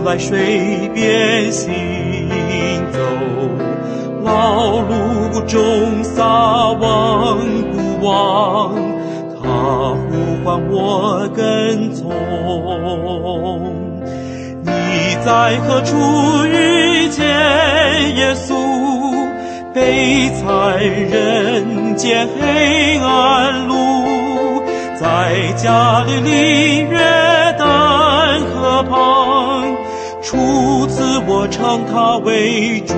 来水边行走，劳碌中撒网不忘，他呼唤我跟从。你在何处遇见耶稣？悲惨人间黑暗路，在加利利约旦河旁，初次我称他为主。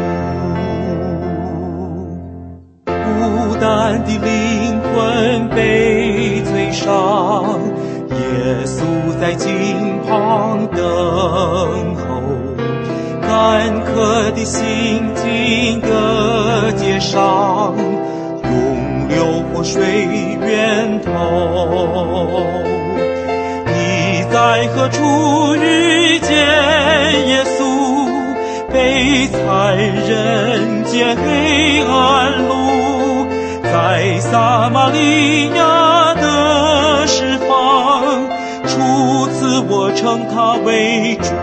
孤单的灵魂被摧伤，耶稣在井旁等候，干渴的心经各街上，涌流活水源头。你在何处遇见耶稣？悲惨人间黑暗路，在撒玛利亚的释放，初次我称他为主。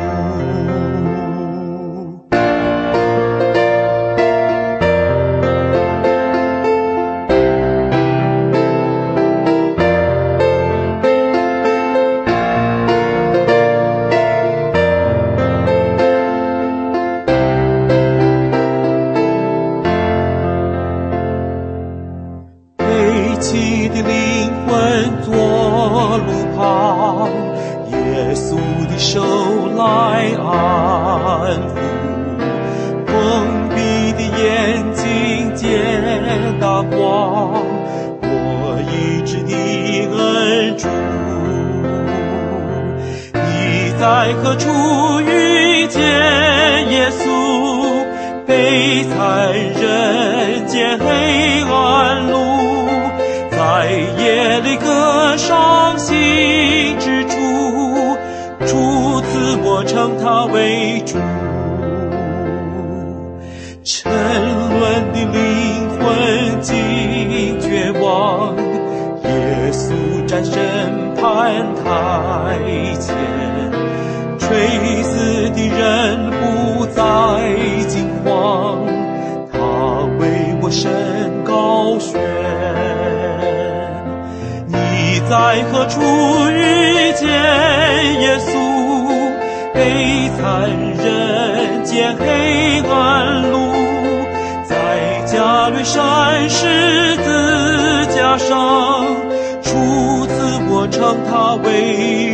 悲戚的灵魂坐路旁，耶稣的手来安抚，封闭的眼睛见大光，我医治的恩主。你在何处遇见耶稣？悲惨人间黑暗路，在耶利哥伤心之处，初次我称他为主。沉沦的灵魂竟绝望，耶稣站审判台前，垂死的人不再惊慌，他为我伸高悬。你在何处遇见耶稣？悲惨人间黑暗路，在加略山十字架上，初次我称他为